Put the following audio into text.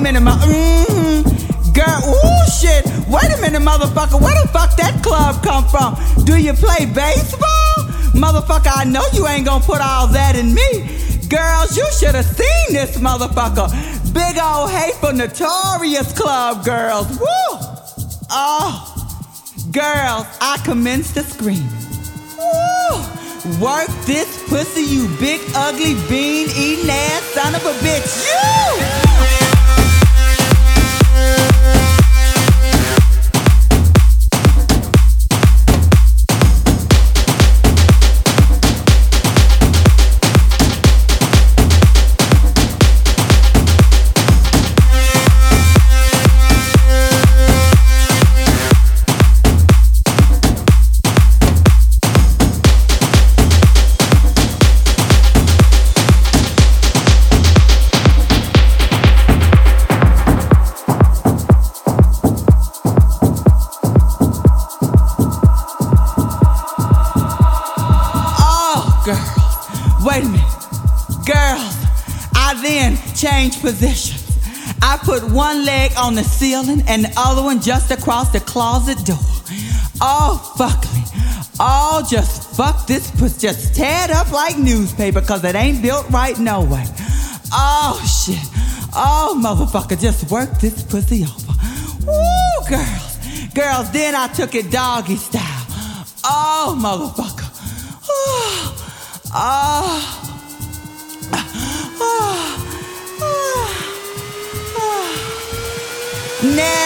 minute, girl, ooh, shit. Wait a minute, motherfucker. Where the fuck that club come from? Do you play baseball? Motherfucker, I know you ain't gonna put all that in me. Girls, you should have seen this motherfucker. Big old hateful, notorious club girls. Woo! Oh, girls, I commenced to scream. Woo! Work this pussy, you big, ugly, bean-eating ass son of a bitch. You! Wait a minute. Girls, I then changed positions. I put one leg on the ceiling and the other one just across the closet door. Oh, fuck me. Oh, just fuck this pussy. Just tear it up like newspaper, cause it ain't built right no way. Oh, shit. Oh, motherfucker, just work this pussy over. Woo, girls. Girls, then I took it doggy style. Oh, motherfucker. Oh. Oh. Now